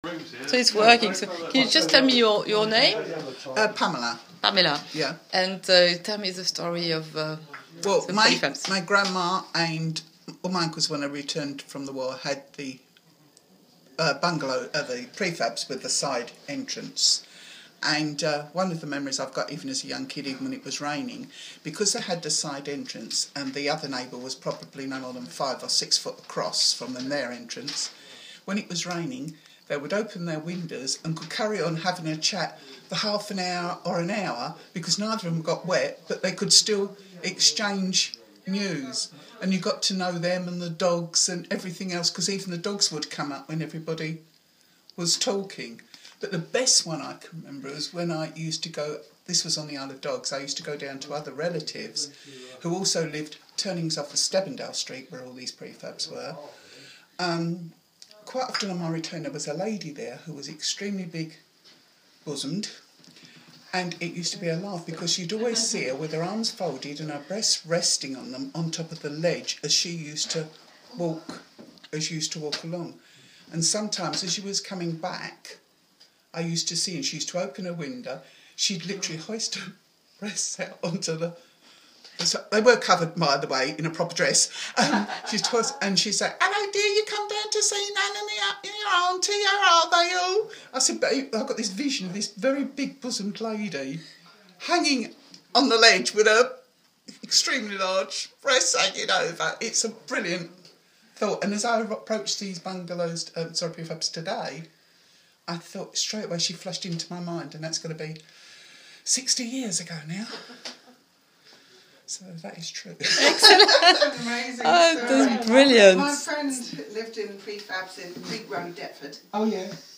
So it's working. So can you just tell me your name? Pamela. Pamela. Yeah. And tell me the story of well, the my grandma and all my uncles, when I returned from the war, had the bungalow, the prefabs with the side entrance. And one of the memories I've got, even as a young kid, even when it was raining, because they had the side entrance and the other neighbour was probably no more than 5 or 6 foot across from their entrance, when it was raining, they would open their windows and could carry on having a chat for half an hour or an hour, because neither of them got wet, but they could still exchange news. And you got to know them and the dogs and everything else, because even the dogs would come up when everybody was talking. But the best one I can remember was when I used to go, this was on the Isle of Dogs, I used to go down to other relatives who also lived turnings off of Stebendale Street, where all these prefabs were. Quite often on my return there was a lady there who was extremely big-bosomed, and it used to be a laugh because you'd always see her with her arms folded and her breasts resting on them on top of the ledge as she used to walk along. And sometimes as she was coming back, I used to see, and she used to open her window, she'd literally hoist her breasts out onto the... They were covered, by the way, in a proper dress. And she'd say, "Hello, dear, you come down to see Nan and your auntie, how are they all?" I said, but I've got this vision of this very big-bosomed lady hanging on the ledge with her extremely large breasts hanging over. It's a brilliant thought. And as I approached these bungalows, prefabs today, I thought straight away she flashed into my mind, and that's going to be 60 years ago now. So that is true. Excellent. That's an amazing story. That's brilliant. My friend lived in prefabs in Big Road, Deptford. Oh, yeah.